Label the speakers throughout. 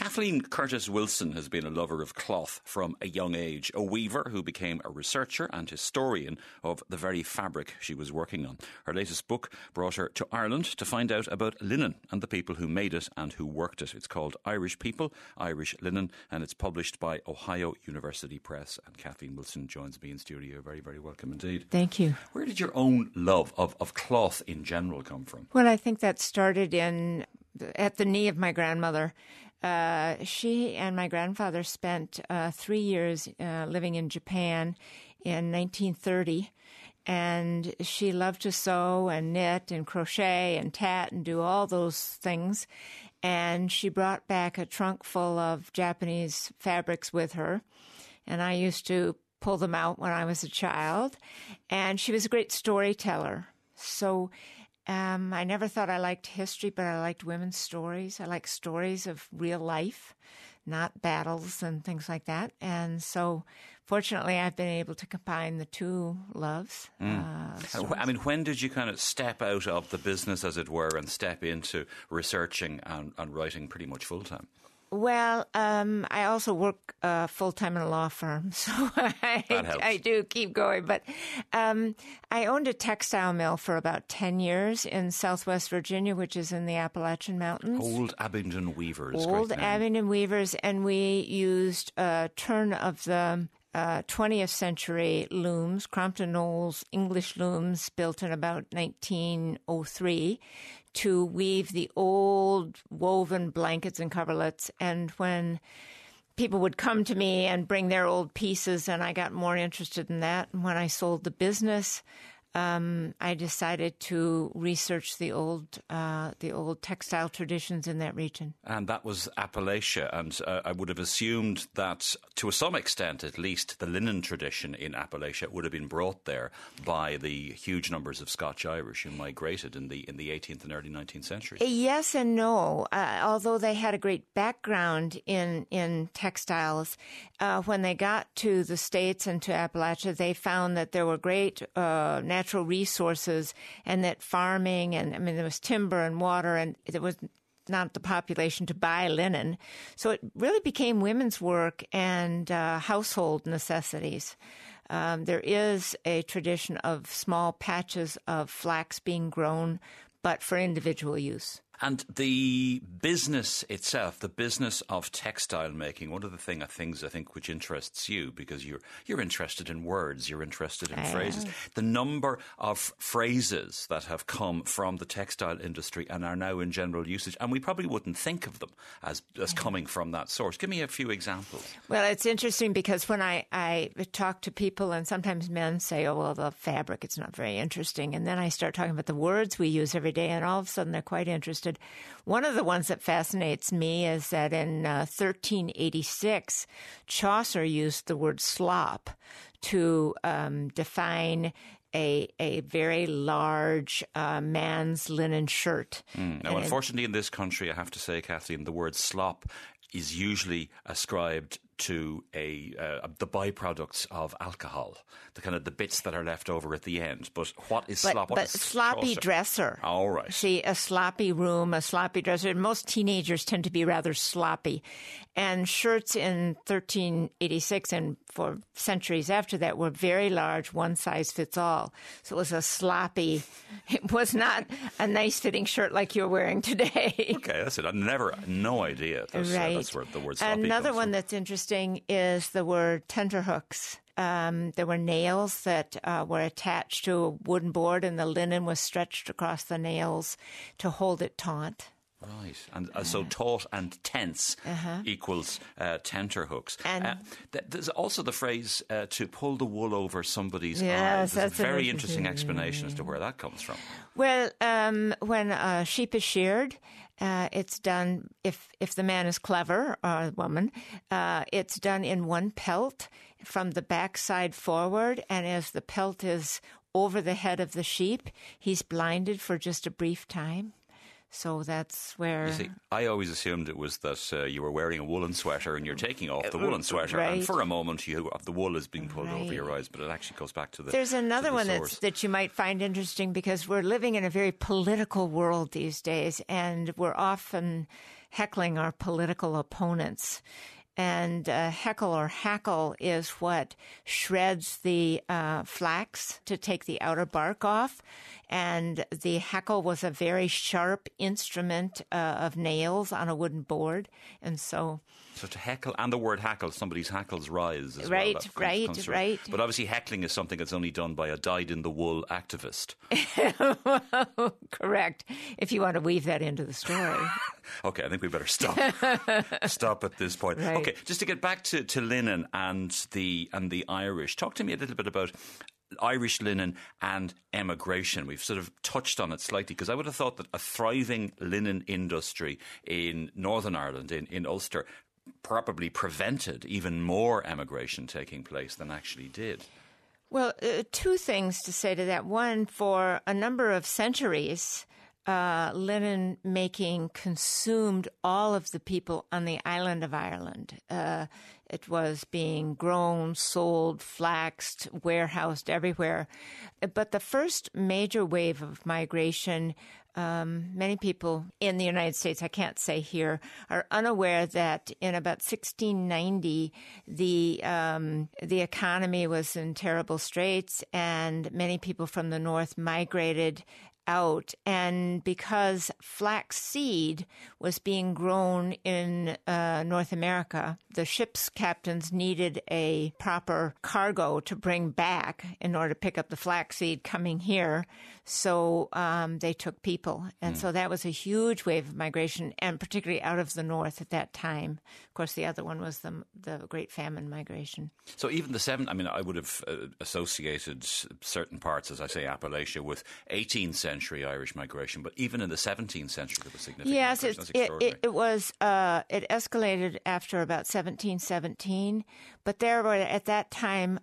Speaker 1: Kathleen Curtis Wilson has been a lover of cloth from a young age, a weaver who became a researcher and historian of the very fabric she was working on. Her latest book brought her to Ireland to find out about linen and the people who made it and who worked it. It's called Irish People, Irish Linen, and it's published by Ohio University Press. And Kathleen Wilson joins me in studio. Very, very welcome indeed.
Speaker 2: Thank you.
Speaker 1: Where did your own love of cloth in general come from?
Speaker 2: Well, I think that started at the knee of my grandmother. She and my grandfather spent 3 years living in Japan in 1930, and she loved to sew and knit and crochet and tat and do all those things. And she brought back a trunk full of Japanese fabrics with her, and I used to pull them out when I was a child. And she was a great storyteller. So I never thought I liked history, but I liked women's stories. I like stories of real life, not battles and things like that. And so, fortunately, I've been able to combine the two loves.
Speaker 1: I mean, when did you kind of step out of the business, as it were, and step into researching and writing pretty much full-time?
Speaker 2: Well, I also work full-time in a law firm, so I do keep going. But I owned a textile mill for about 10 years in southwest Virginia, which is in the Appalachian Mountains.
Speaker 1: Old Abingdon Weavers.
Speaker 2: Old Abingdon Weavers, and we used a turn of the 20th century looms, Crompton Knowles English looms built in about 1903 to weave the old woven blankets and coverlets. And when people would come to me and bring their old pieces, and I got more interested in that. And when I sold the business, I decided to research the old textile traditions in that region. And
Speaker 1: that was Appalachia. And I would have assumed that, to some extent at least, the linen tradition in Appalachia would have been brought there by the huge numbers of Scotch-Irish who migrated in the 18th and early 19th centuries.
Speaker 2: Yes and no. Although they had a great background in textiles, when they got to the States and to Appalachia, they found that there were great natural resources, and that farming, and I mean, there was timber and water, and there was not the population to buy linen. So it really became women's work and household necessities. There is a tradition of small patches of flax being grown, but for individual use.
Speaker 1: And the business itself, the business of textile making, one of the things I think which interests you, because you're interested in words, you're interested in phrases. The number of phrases that have come from the textile industry and are now in general usage, and we probably wouldn't think of them as coming from that source. Give me a few examples.
Speaker 2: Well, it's interesting because when I talk to people, and sometimes men say, oh, well, the fabric, it's not very interesting. And then I start talking about the words we use every day, and all of a sudden they're quite interested. One of the ones that fascinates me is that in 1386, Chaucer used the word slop to define a very large man's linen shirt.
Speaker 1: Now, unfortunately, in this country, I have to say, Kathleen, the word slop is usually ascribed to the byproducts of alcohol, the bits that are left over at the end. But what is slop?
Speaker 2: But sloppy dresser.
Speaker 1: All right.
Speaker 2: See, a sloppy room, a sloppy dresser. Most teenagers tend to be rather sloppy. And shirts in 1386 and for centuries after that were very large, one size fits all. So it was a sloppy, it was not a nice fitting shirt like you're wearing today.
Speaker 1: Okay, that's it. No idea. That's where the word sloppy
Speaker 2: Another
Speaker 1: comes
Speaker 2: one
Speaker 1: from.
Speaker 2: that's interesting is the word tenterhooks. There were nails that were attached to a wooden board, and the linen was stretched across the nails to hold it taut.
Speaker 1: Right. And so taut and tense equals tenterhooks. And there's also the phrase to pull the wool over somebody's eyes. There's a very interesting explanation as to where that comes from.
Speaker 2: Well, when a sheep is sheared, it's done, if the man is clever, or the woman, it's done in one pelt from the backside forward. And as the pelt is over the head of the sheep, he's blinded for just a brief time. So that's where...
Speaker 1: You see, I always assumed it was that you were wearing a woolen sweater and you're taking off the woolen sweater, and for a moment the wool is being pulled over your eyes, but it actually goes back to the
Speaker 2: There's another one
Speaker 1: source.
Speaker 2: that you might find interesting, because we're living in a very political world these days, and we're often heckling our political opponents. And heckle or hackle is what shreds the flax to take the outer bark off. And the hackle was a very sharp instrument of nails on a wooden board. And so
Speaker 1: to heckle, and the word hackle, somebody's hackles rise as well.
Speaker 2: Right.
Speaker 1: But obviously heckling is something that's only done by a dyed-in-the-wool activist.
Speaker 2: Correct, if you want to weave that into the story.
Speaker 1: Okay, I think we better stop at this point.
Speaker 2: Right.
Speaker 1: Okay, just to get back to linen and the Irish. Talk to me a little bit about Irish linen and emigration. We've sort of touched on it slightly, because I would have thought that a thriving linen industry in Northern Ireland, in Ulster, probably prevented even more emigration taking place than actually did.
Speaker 2: Well, two things to say to that. One, for a number of centuries, linen making consumed all of the people on the island of Ireland. It was being grown, sold, flaxed, warehoused everywhere. But the first major wave of migration, many people in the United States, I can't say here, are unaware that in about 1690, the economy was in terrible straits, and many people from the north migrated out. And because flax seed was being grown in North America, the ship's captains needed a proper cargo to bring back in order to pick up the flax seed coming here. So they took people. And so that was a huge wave of migration, and particularly out of the north at that time. Of course, the other one was the Great Famine migration.
Speaker 1: So even I would have associated certain parts, as I say, Appalachia, with 18th century Irish migration, but even in the 17th century there was significant migration.
Speaker 2: It was. It escalated after about 1717, but there were at that time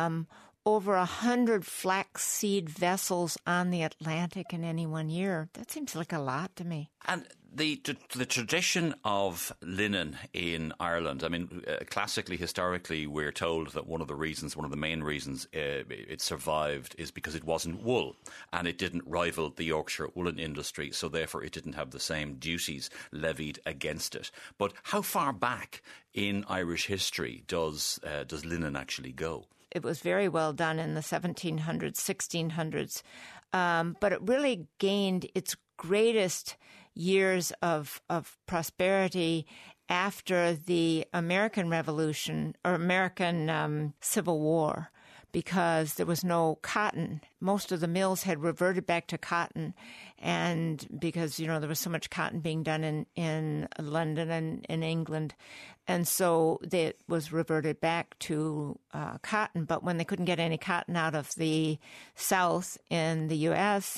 Speaker 2: over 100 flaxseed vessels on the Atlantic in any one year. That seems like a lot to me.
Speaker 1: And the tradition of linen in Ireland, classically, historically, we're told that one of the main reasons it survived is because it wasn't wool, and it didn't rival the Yorkshire woolen industry, so therefore it didn't have the same duties levied against it. But how far back in Irish history does linen actually go?
Speaker 2: It was very well done in the 1700s, 1600s, but it really gained its greatest years of prosperity after the American Revolution or American Civil War, because there was no cotton. Most of the mills had reverted back to cotton, and because, there was so much cotton being done in London and in England, and so it was reverted back to cotton. But when they couldn't get any cotton out of the South in the U.S.,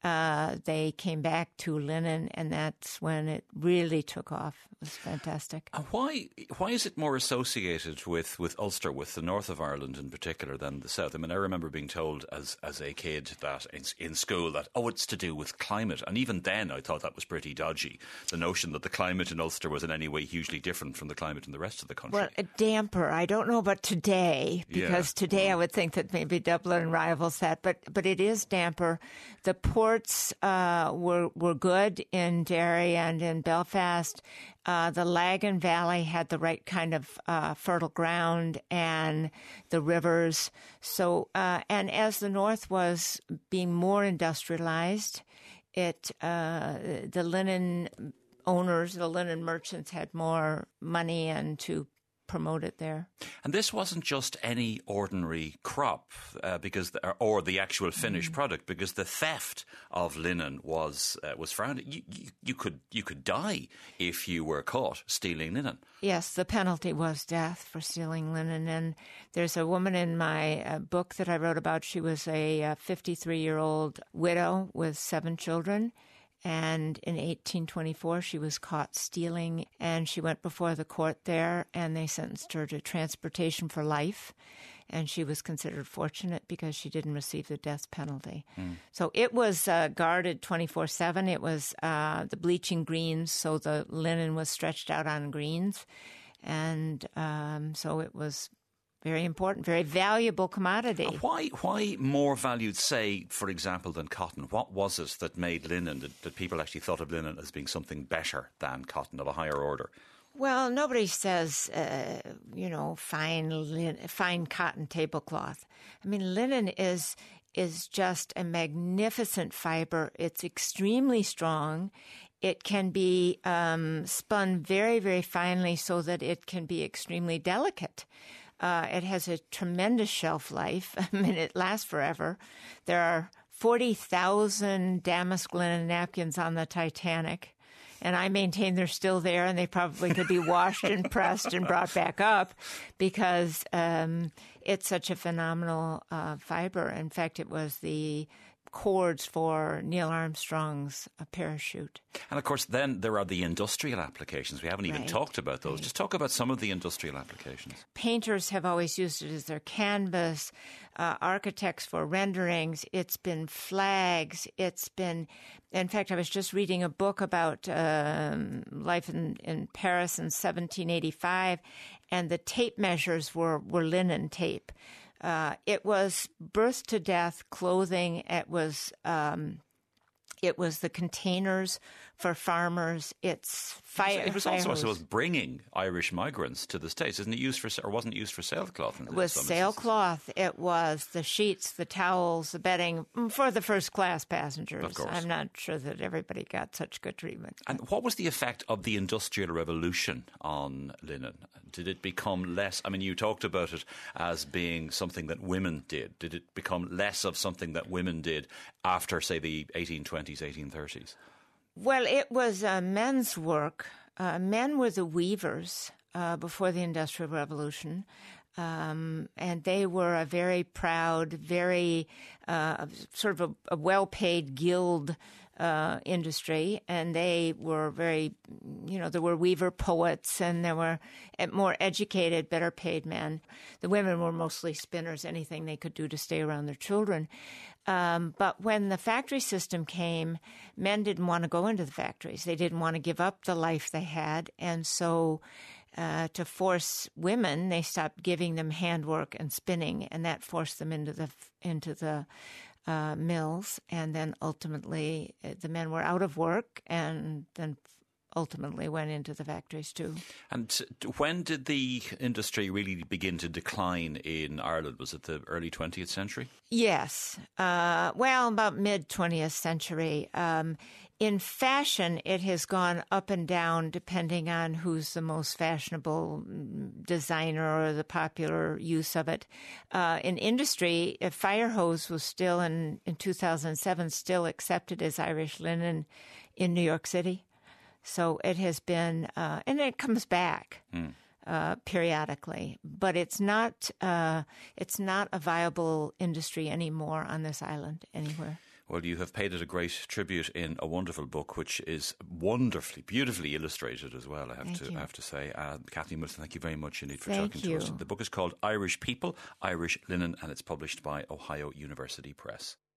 Speaker 2: they came back to linen, and that's when it really took off. It was fantastic.
Speaker 1: Why is it more associated with Ulster, with the north of Ireland in particular, than the south? I remember being told as a kid that in school that, it's to do with climate. And even then I thought that was pretty dodgy, the notion that the climate in Ulster was in any way hugely different from the climate in the rest of the country.
Speaker 2: Well, a damper. I don't know about today, because today I would think that maybe Dublin rivals that, but it is damper. The ports were good in Derry and in Belfast. The Lagan Valley had the right kind of fertile ground, and the rivers. So, and as the North was being more industrialized, the linen owners, the linen merchants, had more money and to promote it there.
Speaker 1: And this wasn't just any ordinary crop, or the actual finished product, because the theft of linen was frowned. You could die if you were caught stealing linen.
Speaker 2: Yes, the penalty was death for stealing linen. And there's a woman in my book that I wrote about. She was a 53-year-old widow with 7 children. And in 1824, she was caught stealing, and she went before the court there, and they sentenced her to transportation for life. and she was considered fortunate because she didn't receive the death penalty. So it was guarded 24/7. It was the bleaching greens, so the linen was stretched out on greens, and so it was very important, very valuable commodity.
Speaker 1: Why more valued, say, for example, than cotton? What was it that made linen, that people actually thought of linen as being something better than cotton, of a higher order?
Speaker 2: Well, nobody says, fine cotton tablecloth. I mean, linen is just a magnificent fiber. It's extremely strong. It can be spun very, very finely so that it can be extremely delicate. It has a tremendous shelf life. I mean, it lasts forever. There are 40,000 damask linen napkins on the Titanic, and I maintain they're still there, and they probably could be washed and pressed and brought back up because it's such a phenomenal fiber. In fact, it was the cords for Neil Armstrong's parachute.
Speaker 1: And of course, then there are the industrial applications. We haven't even talked about those. Just talk about some of the industrial applications.
Speaker 2: Painters have always used it as their canvas, architects for renderings. It's been flags. It's been, in fact, I was just reading a book about life in Paris in 1785, and the tape measures were linen tape. It was birth to death clothing. It was the containers for farmers. It's fire.
Speaker 1: It was also, I suppose, bringing Irish migrants to the States. Isn't it used for, or wasn't it used for sailcloth?
Speaker 2: It was sailcloth. It was the sheets, the towels, the bedding for the first class passengers.
Speaker 1: Of course.
Speaker 2: I'm not sure that everybody got such good treatment.
Speaker 1: And what was the effect of the Industrial Revolution on linen? Did it become less? I mean, you talked about it as being something that women did. Did it become less of something that women did after, say, the 1820s, 1830s?
Speaker 2: Well, it was men's work. Men were the weavers before the Industrial Revolution, and they were a very proud, very sort of a well-paid guild industry, and they were very, there were weaver poets, and there were more educated, better paid men. The women were mostly spinners, anything they could do to stay around their children. But when the factory system came, men didn't want to go into the factories. They didn't want to give up the life they had, and so to force women, they stopped giving them handwork and spinning, and that forced them into the mills, and then ultimately the men were out of work, and then ultimately went into the factories too. And
Speaker 1: when did the industry really begin to decline in Ireland? Was it the early 20th century?
Speaker 2: Yes. About mid-20th century. In fashion, it has gone up and down depending on who's the most fashionable designer or the popular use of it. In industry, a fire hose was still, in 2007, still accepted as Irish linen in New York City. So it has been, and it comes back periodically, but it's not a viable industry anymore on this island anywhere.
Speaker 1: Well, you have paid it a great tribute in a wonderful book, which is wonderfully, beautifully illustrated as well, I have to say. Kathleen Wilson, thank you very much indeed for talking to us. The book is called Irish People, Irish Linen, and it's published by Ohio University Press.